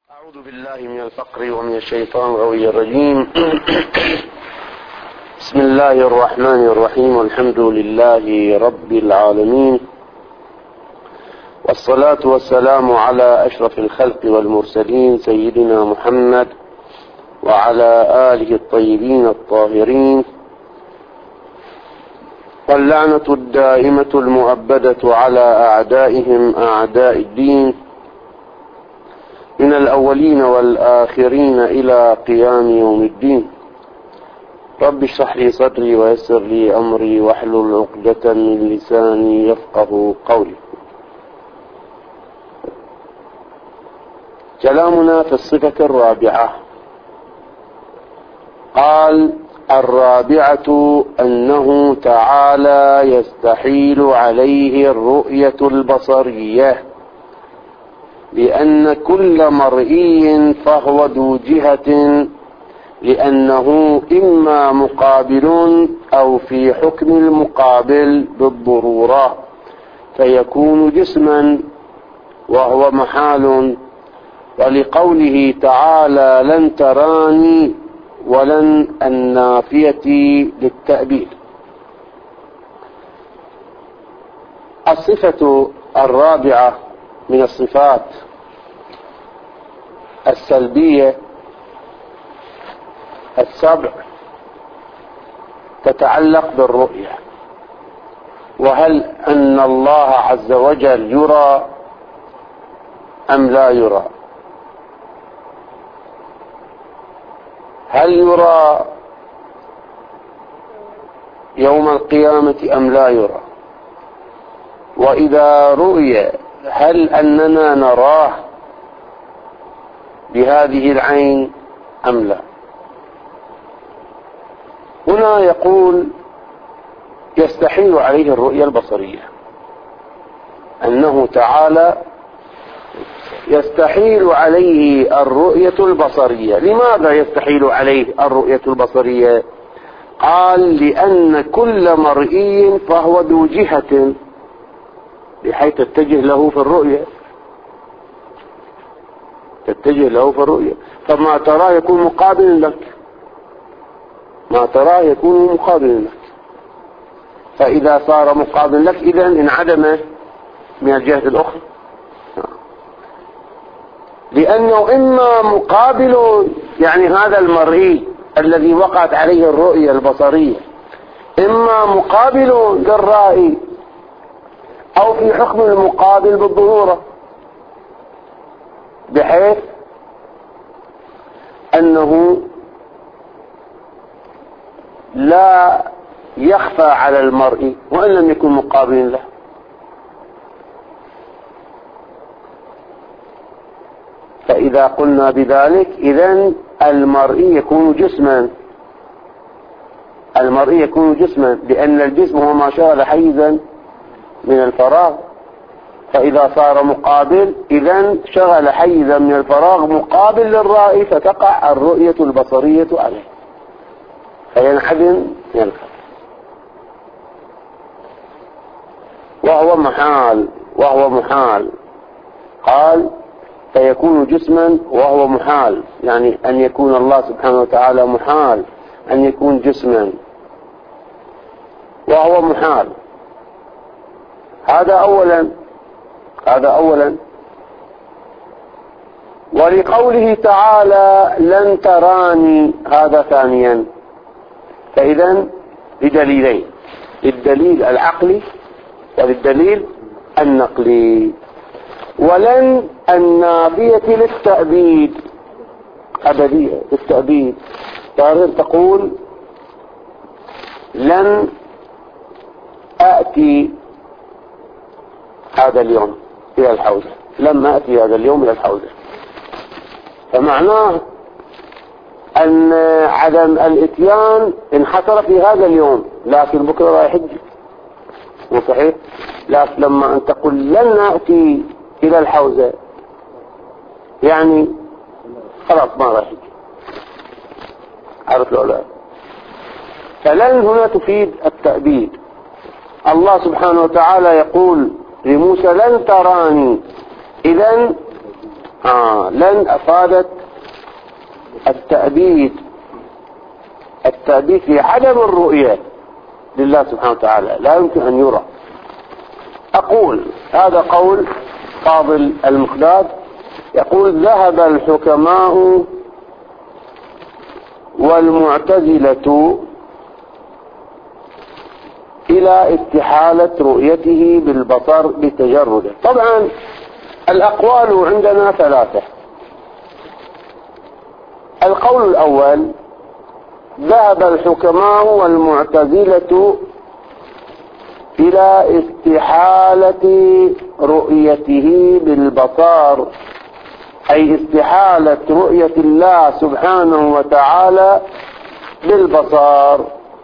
أعوذ بالله من الفقر ومن الشيطان الغوي الرجيم. بسم الله الرحمن الرحيم، والحمد لله رب العالمين، والصلاة والسلام على أشرف الخلق والمرسلين سيدنا محمد وعلى آله الطيبين الطاهرين، واللعنة الدائمة المؤبدة على أعدائهم أعداء الدين من الأولين والآخرين إلى قيام يوم الدين. رب اشرح لي صدري ويسر لي أمري واحلل عقدة من لساني يفقه قولي. كلامنا في الصفة الرابعة. قال: الرابعة أنه تعالى يستحيل عليه الرؤية البصرية، لأن كل مرئي فهو ذو جهة، لأنه إما مقابل أو في حكم المقابل بالضرورة، فيكون جسما وهو محال. ولقوله تعالى: لن تراني، ولن النافية للتأبيد. الصفة الرابعة من الصفات السلبية السبع تتعلق بالرؤية، وهل أن الله عز وجل يرى أم لا يرى؟ هل يرى يوم القيامة أم لا يرى؟ وإذا رؤي هل أننا نراه بهذه العين أم لا؟ هنا يقول: يستحيل عليه الرؤية البصرية، أنه تعالى يستحيل عليه الرؤية البصرية. لماذا يستحيل عليه الرؤية البصرية؟ قال: لأن كل مرئي فهو ذو جهة، بحيث تتجه له في الرؤية، فما تراه يكون مقابل لك، ما تراه يكون مقابل لك. فإذا صار مقابل لك إذن انعدم من الجهة الأخرى، لأنه إما مقابل، يعني هذا المرئي الذي وقعت عليه الرؤية البصرية إما مقابل للرائي أو في حكم المقابل بالظهورة، بحيث أنه لا يخفى على المرء وإن لم يكن مقابل له. فإذا قلنا بذلك إذن المرئي يكون جسما، لأن الجسم هو ما شغل حيزا من الفراغ، فإذا صار مقابل إذن شغل حيزا من الفراغ مقابل للرائي، فتقع الرؤية البصرية عليه فينعدم ينخف، وهو محال. قال: فيكون جسما وهو محال، يعني أن يكون الله سبحانه وتعالى محال أن يكون جسما وهو محال. هذا أولا. ولقوله تعالى: لن تراني، هذا ثانيا. فإذن لدليلين: للدليل العقلي وللدليل النقلي. ولن النافية للتأبيد، أبدية للتأبيد. تقول: لن أأتي هذا اليوم إلى الحوزة، لما أتي هذا اليوم إلى الحوزة، فمعناه أن عدم الإتيان انحصر في هذا اليوم، لكن بكرة رايح يحج، مو صحيح؟ لكن لما أن تقول لن نأتي إلى الحوزة، يعني خلاص ما رايح يحج، عرفت ولا لا؟ فلن هنا تفيد التأبيد. الله سبحانه وتعالى يقول لموسى: لن تراني، إذن لن أفادت التأبيد في عدم الرؤية لله سبحانه وتعالى، لا يمكن أن يرى. أقول هذا قول فاضل المقداد، يقول: ذهب الحكماء والمعتزلة إلى استحالة رؤيته بالبصر بتجرده. طبعا الأقوال عندنا ثلاثة. القول الأول: ذهب الحكماء والمعتزلة إلى استحالة رؤيته بالبصر، أي استحالة رؤية الله سبحانه وتعالى بالبصر،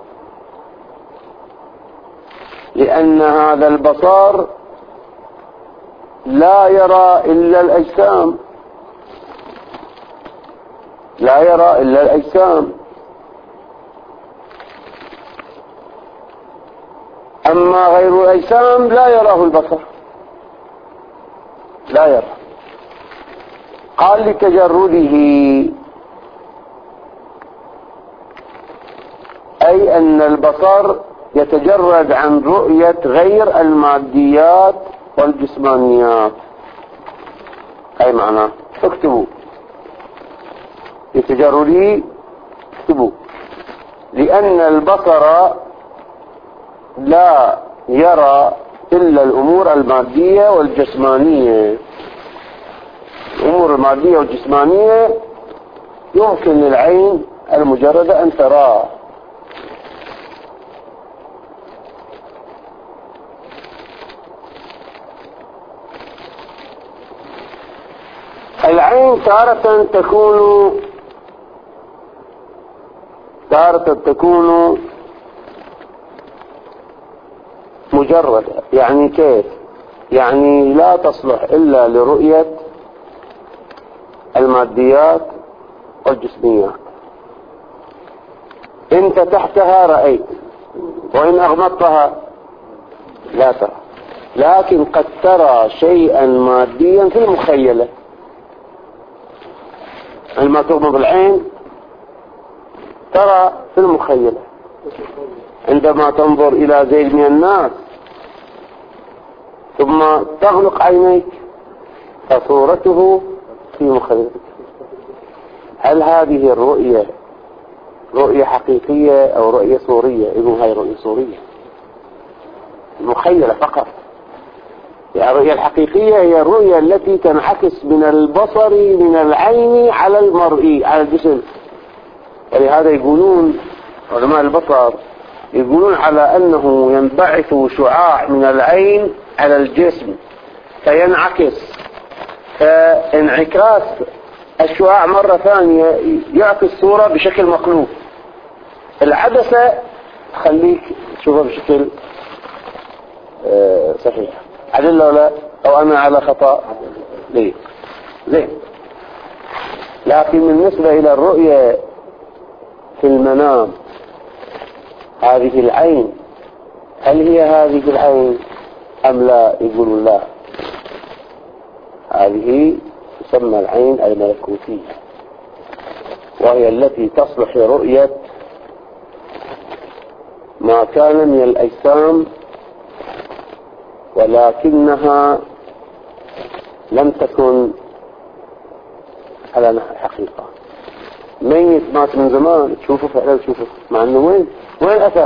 لأن هذا البصر لا يرى إلا الأجسام، لا يرى إلا الأجسام. أما غير الأجسام لا يراه البصر، لا يرى. قال: لتجرده، أي أن البصر يتجرد عن رؤية غير الماديات والجسمانيات. أي معنى اكتبوا لتجرده، اكتبوا: لأن البصر لا يرى إلا الأمور المادية والجسمانية. الأمور المادية والجسمانية يمكن للعين المجردة أن تراه. العين تارة تكون مجردة. يعني كيف؟ يعني لا تصلح إلا لرؤية الماديات والجسميات. إن فتحتها رأيت، وإن أغمضتها لا ترى. لكن قد ترى شيئا ماديا في المخيلة. عندما تغمض العين ترى في المخيلة. عندما تنظر إلى زيد من الناس ثم تغلق عينيك فصورته في مخيلتك. هل هذه الرؤية رؤية حقيقية أو رؤية صورية؟ إذن هاي رؤية صورية مخيلة فقط. يعني الرؤية الحقيقية هي الرؤية التي تنعكس من البصر من العين على المرئي على الجسم. ولهذا يقولون علماء البصر يقولون على أنه ينبعث شعاع من العين على الجسم فينعكس، فانعكاس الشعاع مرة ثانية يعطي الصورة بشكل مقلوب. العدسة تخليك تشوفها بشكل صحيح. عدل ولا أو أنا على خطأ؟ ليه؟ زين. لكن بالنسبة إلى الرؤية في المنام، هذه العين هل هي هذه العين أم لا؟ يقولون لا، هذه تسمى العين الملكوتية، وهي التي تصلح لرؤية ما كان من الأجسام، ولكنها لم تكن على نحو الحقيقة. ميت مات من زمان تشوفه فعلا تشوفه، مع انه وين اثر،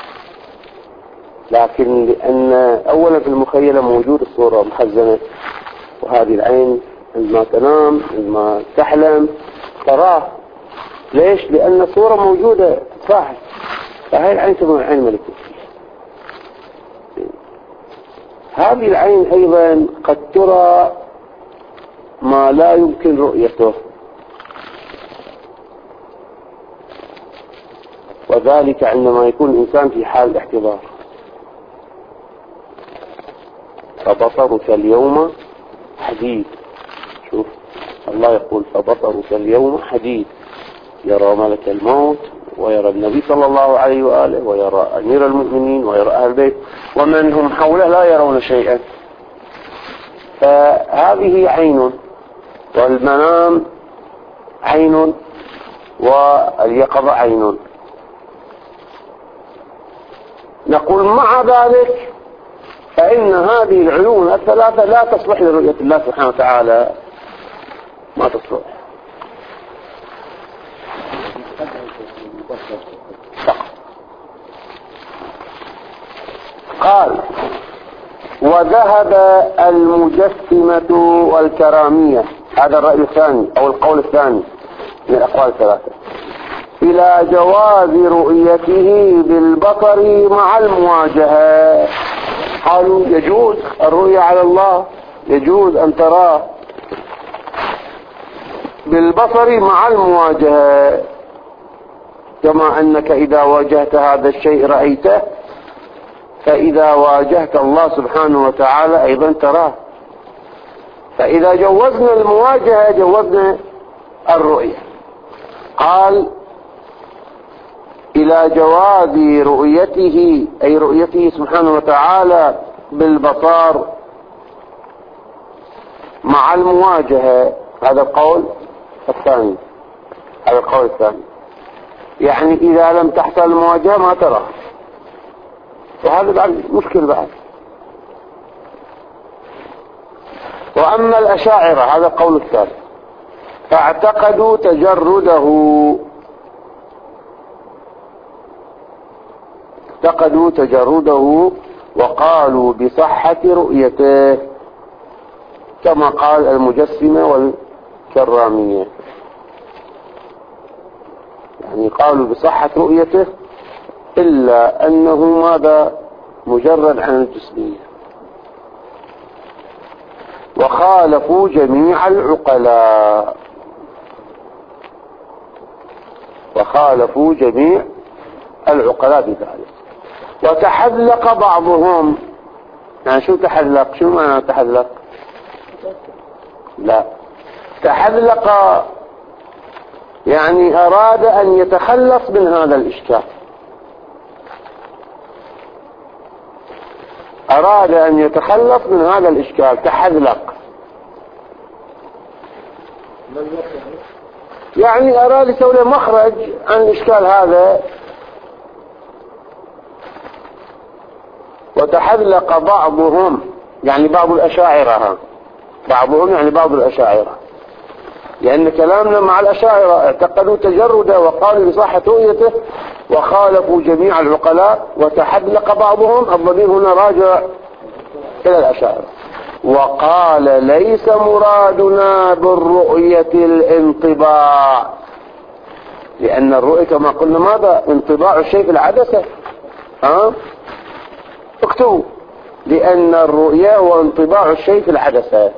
لكن لان اولا في المخيلة موجود الصورة مخزنة، وهذه العين عندما تنام عندما تحلم تراه. ليش؟ لان الصورة موجودة تتفاعل. فهي العين تسمى العين الملكوتية. هذه العين ايضا قد ترى ما لا يمكن رؤيته، وذلك عندما يكون الإنسان في حال احتضار. فبصرك اليوم حديد. شوف الله يقول: فبصرك اليوم حديد. يرى ملك الموت، ويرى النبي صلى الله عليه وآله، ويرى أمير المؤمنين، ويرى أهل البيت، ومن هم حوله لا يرون شيئا. فهذه عين. والمنام عين واليقظة عين. نقول مع ذلك فإن هذه العيون الثلاثة لا تصلح لرؤية الله سبحانه وتعالى، ما تصلح. قال وذهب المجسمة والكرامية، هذا الرأي الثاني أو القول الثاني من الأقوال الثلاثة، إلى جواز رؤيته بالبصر مع المواجهة. قالوا يجوز الرؤية على الله، يجوز أن تراه بالبصر مع المواجهة، كما أنك إذا واجهت هذا الشيء رأيته، فإذا واجهت الله سبحانه وتعالى أيضا تراه. فإذا جوزنا المواجهة جوزنا الرؤية. قال إلى جواز رؤيته، أي رؤيته سبحانه وتعالى بالبصر مع المواجهة، هذا القول الثاني. هذا القول الثاني يعني إذا لم تحصل المواجهة ما ترى، وهذا بعد مشكل بعد. وأما الأشاعرة، هذا القول الثالث، فاعتقدوا تجرده وقالوا بصحة رؤيته، كما قال المجسمة والكرامية، يعني قالوا بصحة رؤيته إلا أنه ماذا مجرد عن الجسمية. وخالفوا جميع العقلاء، بذلك. وتحذلق بعضهم، يعني شو تحذلق؟ شو معنى تحذلق؟ لا، تحذلق يعني أراد أن يتخلص من هذا الإشكال، أراد أن يتخلص من هذا الإشكال، تحذلق يعني أراد يسوي له مخرج عن الإشكال هذا. وتحذلق بعضهم يعني بعض الأشاعرة، بعضهم يعني بعض الأشاعرة، لأن كلامنا مع الأشاعرة اعتقدوا تجرده وقالوا بصحة رؤيته وخالفوا جميع العقلاء. وتحذلق بعضهم، الضمير هنا راجع إلى الأشاعرة. وقال ليس مرادنا بالرؤية الانطباع، لأن الرؤية كما قلنا ماذا؟ انطباع الشيء في العدسة. اكتبوا، لأن الرؤية هو انطباع الشيء في العدسة.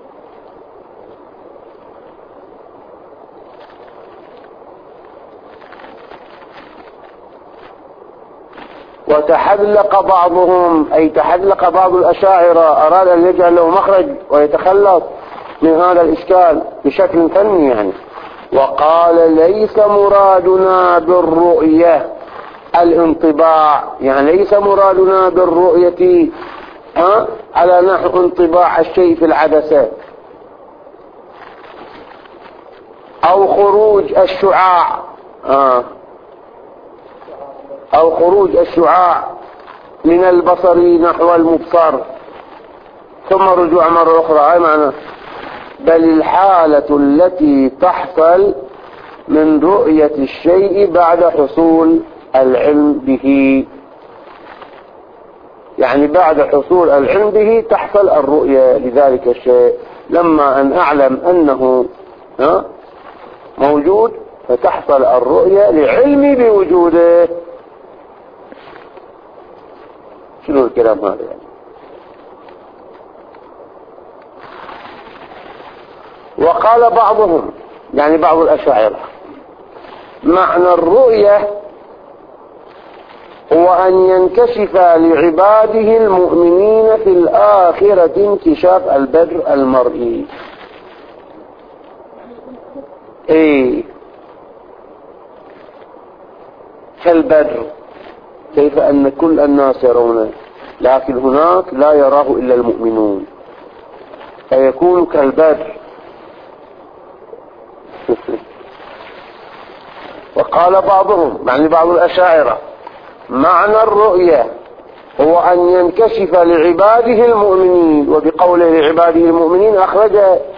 وتحذلق بعضهم، أي تحذلق بعض الأشاعرة، أراد أن يجعل له مخرج ويتخلص من هذا الإشكال بشكل فني يعني. وقال ليس مرادنا بالرؤية الانطباع، يعني ليس مرادنا بالرؤية على نحو انطباع الشيء في العدسة أو خروج الشعاع، أو خروج الشعاع من البصر نحو المبصر ثم رجوع مرة أخرى، هاي معنى. بل الحالة التي تحصل من رؤية الشيء بعد حصول العلم به، يعني بعد حصول العلم به تحصل الرؤية لذلك الشيء. لما أن أعلم أنه موجود فتحصل الرؤية لعلمي بوجوده. شنو الكلام هذا يعني؟ وقال بعضهم يعني بعض الأشاعرة معنى الرؤية هو أن ينكشف لعباده المؤمنين في الآخرة انكشاف البدر المرئي. كالبدر، كيف أن كل الناس يرونه لكن هناك لا يراه إلا المؤمنون، فيكون كالبدر وقال بعضهم، يعني بعض الأشاعرة، معنى الرؤية هو أن ينكشف لعباده المؤمنين، وبقوله لعباده المؤمنين أخرج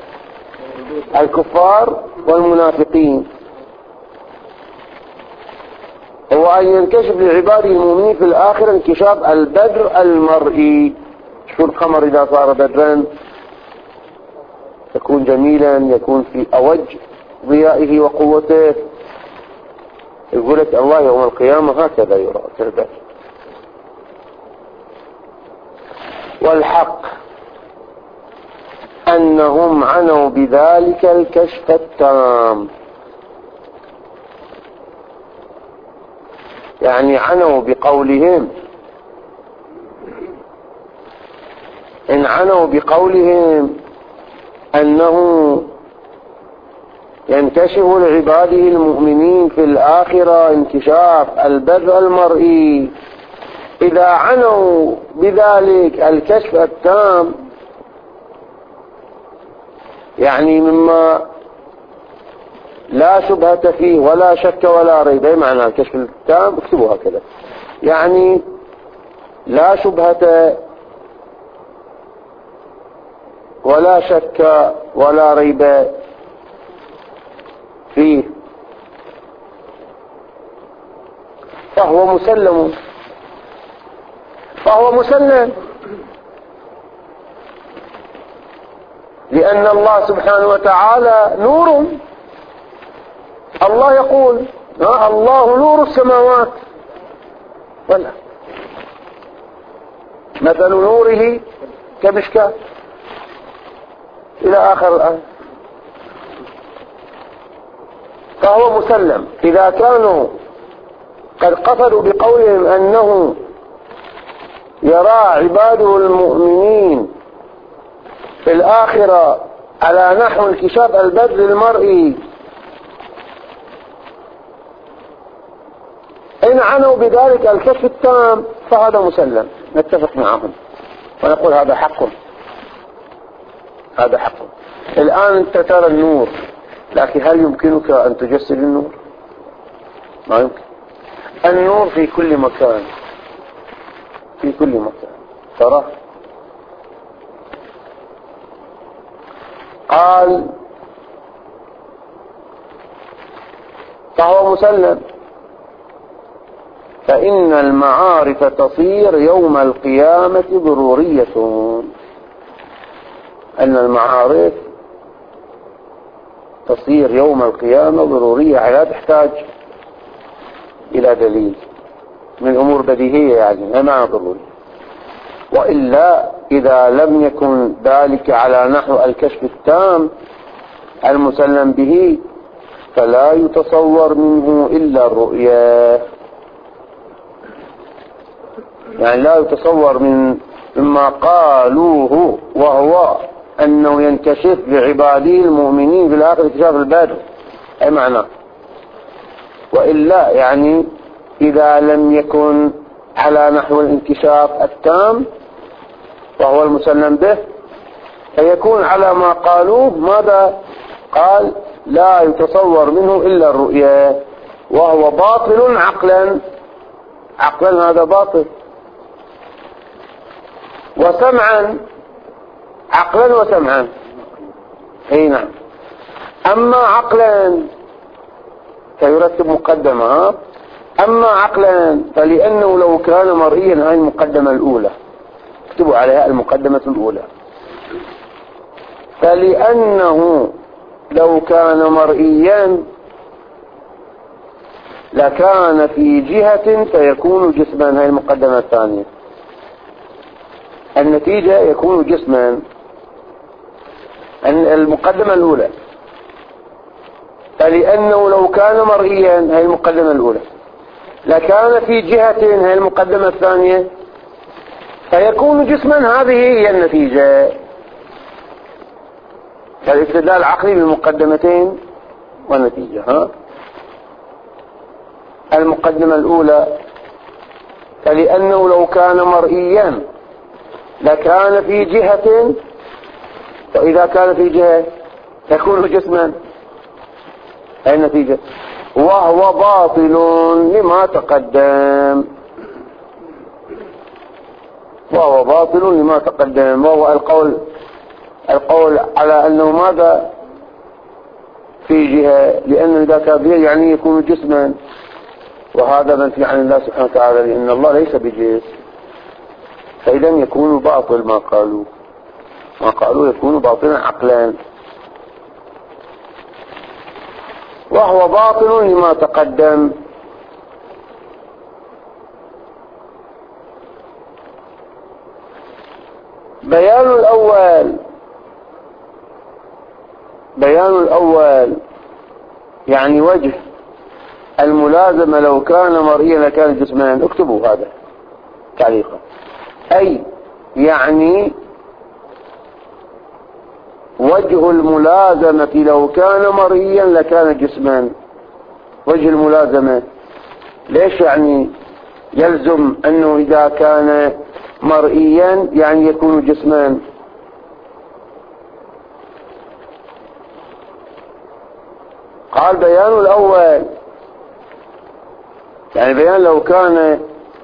الكفار والمنافقين. هو أن ينكشف لعباده المؤمنين في الآخرة انكشاف البدر المرئي. شو القمر إذا صار بدرا يكون جميلا، يكون في أوج ضيائه وقوته. يقول لك الله يوم القيامة هكذا يرى البدر. والحق أنهم عنوا بذلك الكشف التام، يعني عنوا بقولهم، إن عنوا بقولهم أنه ينكشف لعباده المؤمنين في الآخرة انكشاف البدر المرئي، إذا عنوا بذلك الكشف التام، يعني مما لا شبهة فيه ولا شك ولا ريب. أي معنى الكشف التام؟ اكتبوا هكذا، يعني لا شبهة ولا شك ولا ريب فيه، فهو مسلم، فهو مسلم، لأن الله سبحانه وتعالى نور. الله يقول الله نور السماوات والأرض، مثل نوره كمشكاة إلى آخر الآية. فهو مسلم. إذا كانوا قد قصدوا بقولهم أنه يرى عباده المؤمنين في الآخرة على نحو انكشاف البدر المرئي، إن عنوا بذلك الكشف التام فهذا مسلم، نتفق معهم ونقول هذا حق، هذا حق. الآن أنت ترى النور، لكن هل يمكنك أن تجسد النور؟ ما يمكن. النور في كل مكان، في كل مكان تراه. قال فهو مسلم، فإن المعارف تصير يوم القيامة ضرورية. أن المعارف تصير يوم القيامة ضرورية، لا تحتاج إلى دليل من أمور بديهية، يعني ما ضروري. وإلا إذا لم يكن ذلك على نحو الكشف التام المسلم به فلا يتصور منه إلا الرؤيا، يعني لا يتصور مما قالوه، وهو أنه ينكشف لعباده المؤمنين في الآخر انكشاف البدر. أي معنى. وإلا يعني إذا لم يكن على نحو الانكشاف التام وهو المسلم به فيكون على ما قالوه. ماذا قال؟ لا يتصور منه إلا الرؤيا، وهو باطل عقلا. عقلا هذا باطل. وسمعا، عقلا وسمعا. اي نعم. اما عقلا فيرتب مقدمة. اما عقلا فلانه لو كان مرئيا، هذه المقدمة الاولى، اكتبوا عليها المقدمة الاولى. فلانه لو كان مرئيا لكان في جهة فيكون جسما. هذه المقدمة الثانية. النتيجة يكون جسما. المقدمة الأولى، فلأنه لو كان مرئيا، هذه المقدمة الأولى، لكان في جهة، هذه المقدمة الثانية، فيكون جسما. هذه هي النتيجة. الاستدلال العقلي بالمقدمتين والنتيجة. المقدمة الأولى، فلأنه لو كان مرئيا لكان في جهة، وإذا كان في جهة يكون جسما. هاي النتيجة. وهو باطل لما تقدم، وهو باطل لما تقدم، وهو القول على أنه ماذا في جهة، لأنه إذا كان يعني يكون جسما، وهذا منفي عن الله سبحانه وتعالى، لأن الله ليس بجسم، فإذا يكون باطل ما قالوا يكون باطلا عقلا. وهو باطل لما تقدم. بيان الأول يعني وجه الملازمة لو كان مرئيا لكان جسمان. اكتبوا هذا تعليقا. أي يعني وجه الملازمة لو كان مرئيا لكان جسمان. وجه الملازمة ليش يعني يلزم أنه إذا كان مرئيا يعني يكون جسمان؟ قال بيان الأول يعني بيان لو كان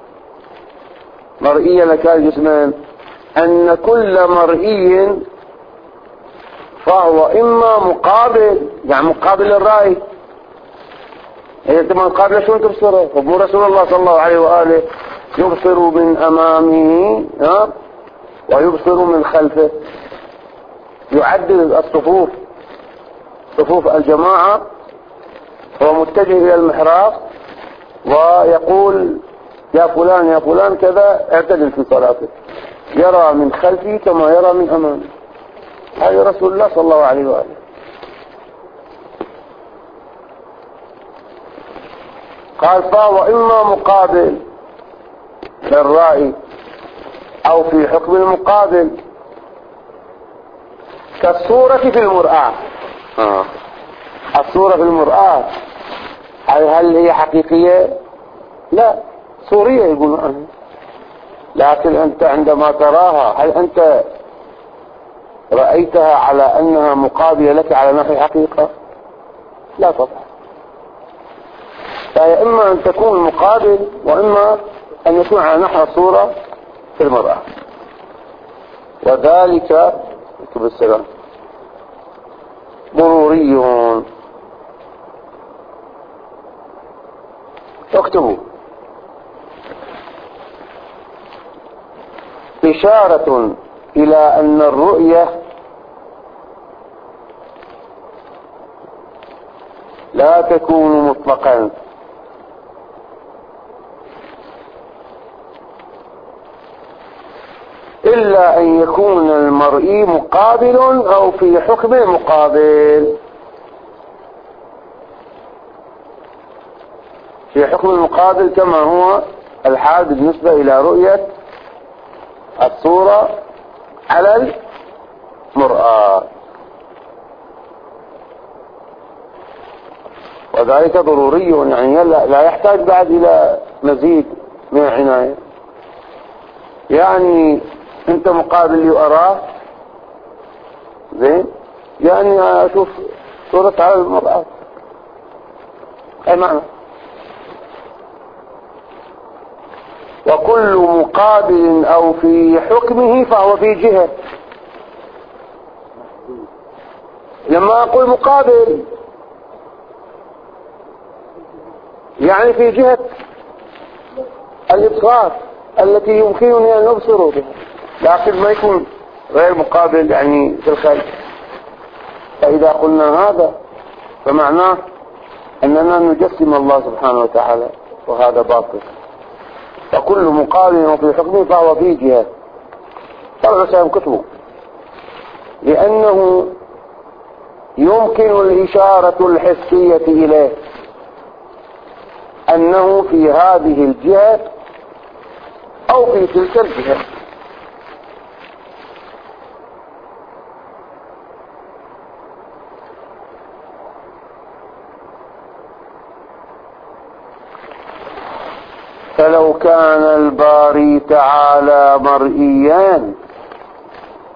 مرئيا لكان جسمان، أن كل مرئي فهو إما مقابل، يعني مقابل الرأي. إذا أنت مقابل شو تبصره؟ أبو رسول الله صلى الله عليه وآله يبصر من أمامه ويبصر من خلفه، يعدل الصفوف، صفوف الجماعة، هو متجه إلى المحراب ويقول يا فلان يا فلان كذا، اعتدل في صلاتك، يرى من خلفه كما يرى من أمامه. هذا رسول الله صلى الله عليه وآله. قال فهو إما مقابل للرأي أو في حكم المقابل، كالصورة في المرآة. الصورة في المرآة هل هي حقيقية؟ لا، صورية يقولون عنها. لكن أنت عندما تراها هل أنت رأيتها على أنها مقابلة لك على نحو حقيقة؟ لا طبعا. فهي إما أن تكون مقابل وإما أن يكون على نحو الصورة في المرأة. وذلك بالسلام ضروري. اكتبوا إشارة إلى أن الرؤية لا تكون مطلقا، إلا أن يكون المرئي مقابل أو في حكم مقابل. في حكم المقابل كما هو الحال بالنسبة إلى رؤية الصورة على المرآة. وذلك ضروري، يعني لا يحتاج بعد إلى مزيد من العناية. يعني أنت مقابل أراه زين، يعني أشوف صورة على المرآة، أي معنى. وكل مقابل أو في حكمه فهو في جهة. لما أقول مقابل يعني في جهة الإبصار التي يمكنني أن أبصر بها، لكن ما يكون غير مقابل يعني في الخلف. فإذا قلنا هذا فمعناه أننا نجسم الله سبحانه وتعالى، وهذا باطل. فكل مقابل وفي حكمه فهو في جهة. طبعا سينكتبه، لأنه يمكن الإشارة الحسية إليه أنه في هذه الجهة أو في تلك الجهة. فلو كان الباري تعالى مرئيا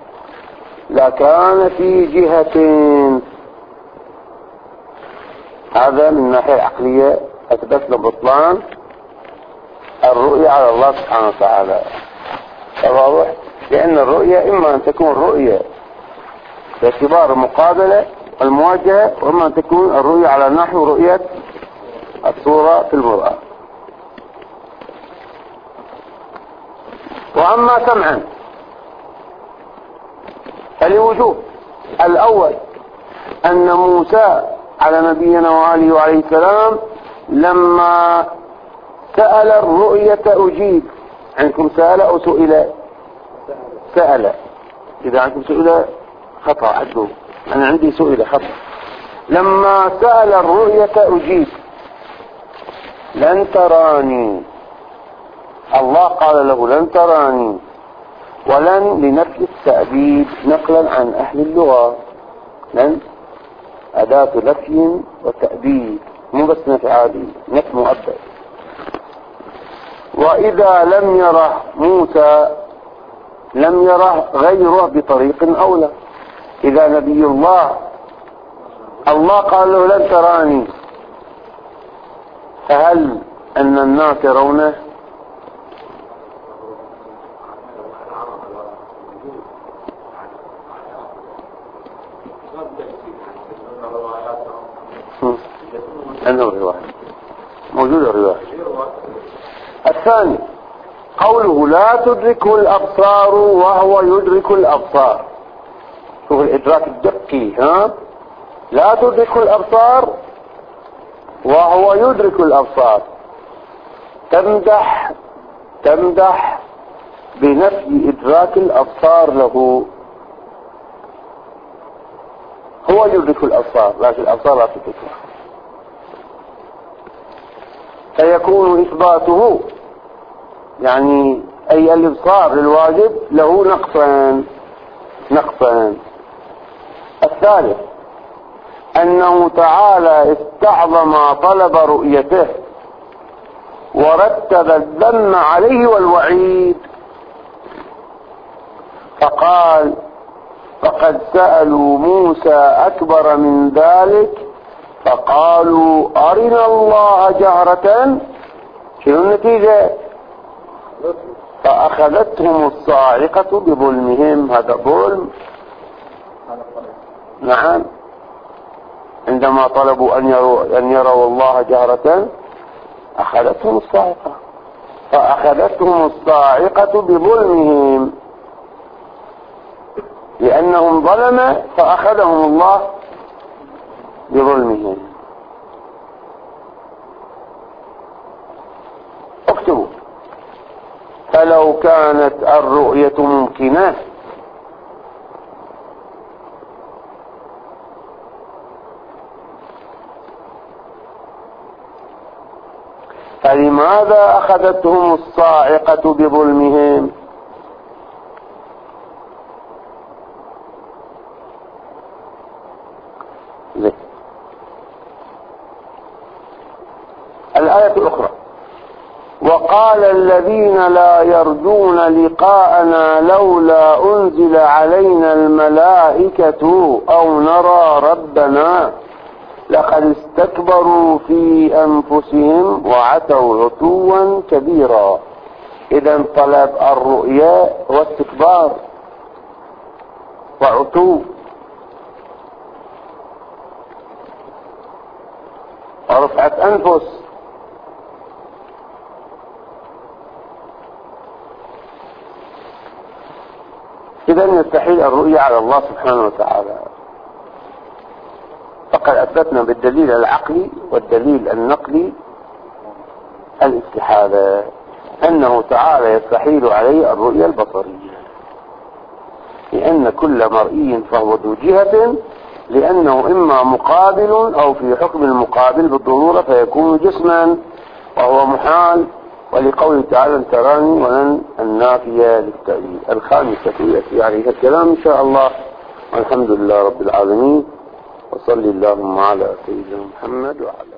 لكان في جهة، هذا من الناحية العقلية أثبتنا بطلان الرؤية على الله سبحانه وتعالى. واضح؟ لأن الرؤية إما أن تكون رؤية باعتبار المقابلة المواجهة، وإما أن تكون الرؤية على نحو رؤية الصورة في المرآة. وأما سمعا فلوجوه. الأول أن موسى على نبينا وآله وعليه السلام لما سأل الرؤية أجيب. عندكم سأل أو سئل؟ سأل. إذا عندكم سئل خطأ عدوا، أنا عندي سئل خطأ. لما سأل الرؤية أجيب لن تراني، الله قال له لن تراني، ولن لنفي التأبيد نقلا عن أهل اللغة. لن أداة نفي وتأبيد، مو بس نفي عادي، نفي مؤبد. وإذا لم يره موسى لم يره غيره بطريق أولى. إذا نبي الله قال له لن تراني، فهل أن الناس يرونه؟ أنه رواية موجودة رواية. الثاني قوله لا تدركه الأبصار وهو يدرك الأبصار. شوف الإدراك الدقي، لا تدرك الأبصار وهو يدرك الأبصار. تمدح بنفي إدراك الأبصار له. هو يدرك الأبصار لكن الأبصار لا تدركه، فيكون إثباته يعني أي الإبصار للواجب له نقصان. الثالث أنه تعالى استعظم طلب رؤيته ورتب الذم عليه والوعيد، فقال فقد سألوا موسى أكبر من ذلك فقالوا أرنا الله جهرة. شنو النتيجة؟ فأخذتهم الصاعقة بظلمهم. هذا ظلم. نعم، عندما طلبوا أن يروا الله جهرة أخذتهم الصاعقة، فأخذتهم الصاعقة بظلمهم، لأنهم ظلم فأخذهم الله بظلمهم. اكتبوا: فلو كانت الرؤية ممكنة فلماذا أخذتهم الصاعقة بظلمهم؟ الآية الأخرى: وقال الذين لا يرجون لقاءنا لولا أنزل علينا الملائكة أو نرى ربنا لقد استكبروا في أنفسهم وعتوا عتوا كبيرا. إذن طلب الرؤيا هو استكبار وعتو ورفعة أنفس. إذن يستحيل الرؤيا على الله سبحانه وتعالى. فقد أثبتنا بالدليل العقلي والدليل النقلي الاستحالة، أنه تعالى يستحيل عليه الرؤيا البصرية، لأن كل مرئي فهو ذو جهة، لأنه إما مقابل أو في حكم المقابل بالضرورة فيكون جسما وهو محال، ولقوله تعالى لن تراني ولن النافية للتأويل. الخامسة يأتي عليها الكلام إن شاء الله، والحمد لله رب العالمين، وصل اللهم على سيدنا محمد وعلى